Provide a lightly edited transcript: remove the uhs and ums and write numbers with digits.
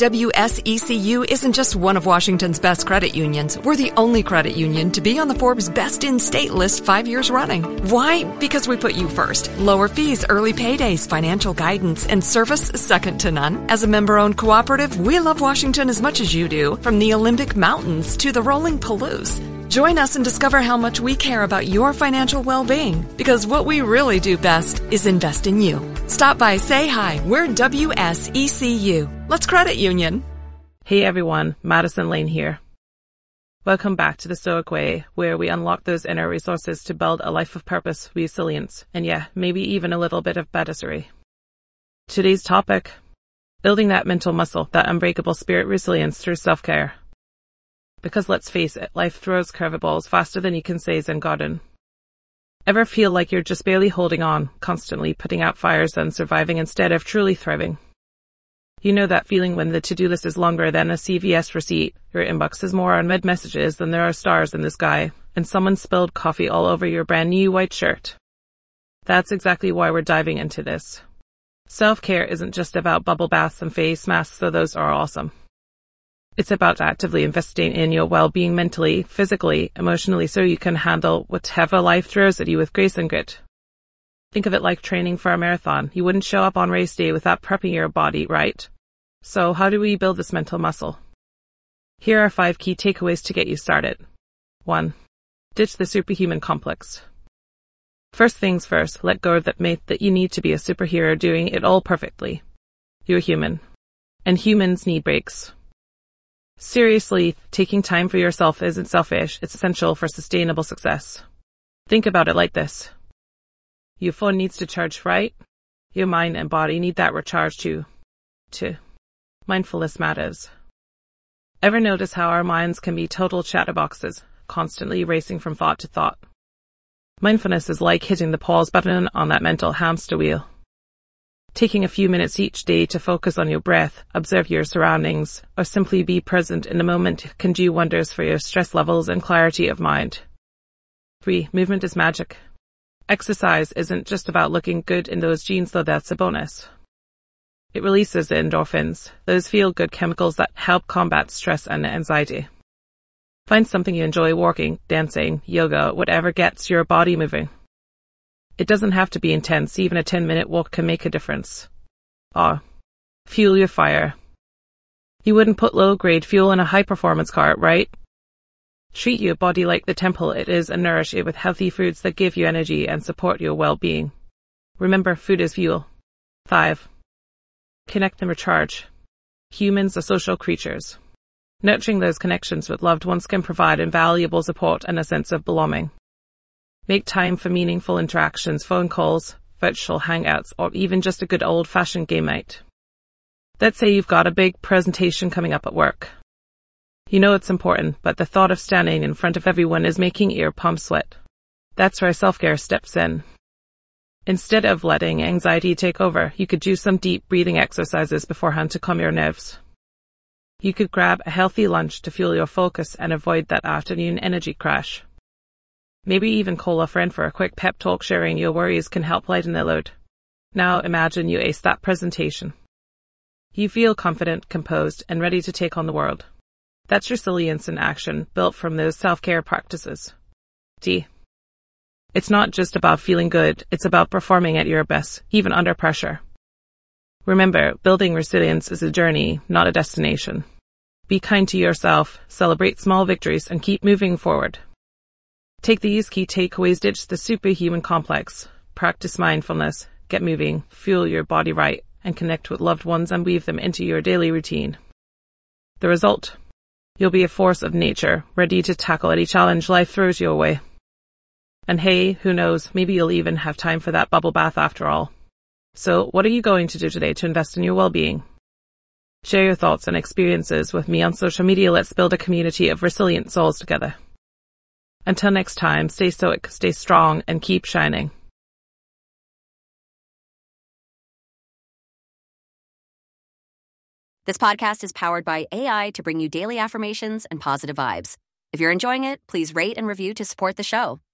WSECU isn't just one of Washington's best credit unions. We're the only credit union to be on the Forbes Best in State list 5 years running. Why? Because we put you first. Lower fees, early paydays, financial guidance, and service second to none. As a member-owned cooperative, we love Washington as much as you do, from the Olympic Mountains to the rolling Palouse. Join us and discover how much we care about your financial well-being, because what we really do best is invest in you. Stop by, say hi. We're WSECU. Let's credit union. Hey everyone, Madison Lane here. Welcome back to the Stoic Way, where we unlock those inner resources to build a life of purpose, resilience, and maybe even a little bit of badassery. Today's topic: building that mental muscle, that unbreakable spirit resilience through self-care. Because let's face it, life throws curveballs faster than you can say Zen garden. Ever feel like you're just barely holding on, constantly putting out fires and surviving instead of truly thriving? You know that feeling when the to-do list is longer than a CVS receipt, your inbox is more unread messages than there are stars in the sky, and someone spilled coffee all over your brand new white shirt. That's exactly why we're diving into this. Self-care isn't just about bubble baths and face masks, though those are awesome. It's about actively investing in your well-being mentally, physically, emotionally, so you can handle whatever life throws at you with grace and grit. Think of it like training for a marathon. You wouldn't show up on race day without prepping your body, right? So how do we build this mental muscle? Here are 5 key takeaways to get you started. 1. Ditch the superhuman complex. First things first, let go of that myth that you need to be a superhero doing it all perfectly. You're human. And humans need breaks. Seriously, taking time for yourself isn't selfish, it's essential for sustainable success. Think about it like this. Your phone needs to charge, right? Your mind and body need that recharge too. 2. Mindfulness matters. Ever notice how our minds can be total chatterboxes, constantly racing from thought to thought? Mindfulness is like hitting the pause button on that mental hamster wheel. Taking a few minutes each day to focus on your breath, observe your surroundings, or simply be present in the moment can do wonders for your stress levels and clarity of mind. 3. Movement is magic. Exercise isn't just about looking good in those jeans, though that's a bonus. It releases endorphins, those feel-good chemicals that help combat stress and anxiety. Find something you enjoy: walking, dancing, yoga, whatever gets your body moving. It doesn't have to be intense, even a 10-minute walk can make a difference. Fuel your fire. You wouldn't put low-grade fuel in a high-performance car, right? Treat your body like the temple it is and nourish it with healthy foods that give you energy and support your well-being. Remember, food is fuel. 5. Connect and recharge. Humans are social creatures. Nurturing those connections with loved ones can provide invaluable support and a sense of belonging. Make time for meaningful interactions, phone calls, virtual hangouts, or even just a good old-fashioned game night. Let's say you've got a big presentation coming up at work. You know it's important, but the thought of standing in front of everyone is making ear palms sweat. That's where self-care steps in. Instead of letting anxiety take over, you could do some deep breathing exercises beforehand to calm your nerves. You could grab a healthy lunch to fuel your focus and avoid that afternoon energy crash. Maybe even call a friend for a quick pep talk. Sharing your worries can help lighten the load. Now imagine you ace that presentation. You feel confident, composed, and ready to take on the world. That's resilience in action, built from those self-care practices. D. It's not just about feeling good, it's about performing at your best, even under pressure. Remember, building resilience is a journey, not a destination. Be kind to yourself, celebrate small victories, and keep moving forward. Take these key takeaways: ditch the superhuman complex, practice mindfulness, get moving, fuel your body right, and connect with loved ones and weave them into your daily routine. The result? You'll be a force of nature, ready to tackle any challenge life throws your way. And hey, who knows, maybe you'll even have time for that bubble bath after all. So, what are you going to do today to invest in your well-being? Share your thoughts and experiences with me on social media. Let's build a community of resilient souls together. Until next time, stay stoic, stay strong, and keep shining. This podcast is powered by AI to bring you daily affirmations and positive vibes. If you're enjoying it, please rate and review to support the show.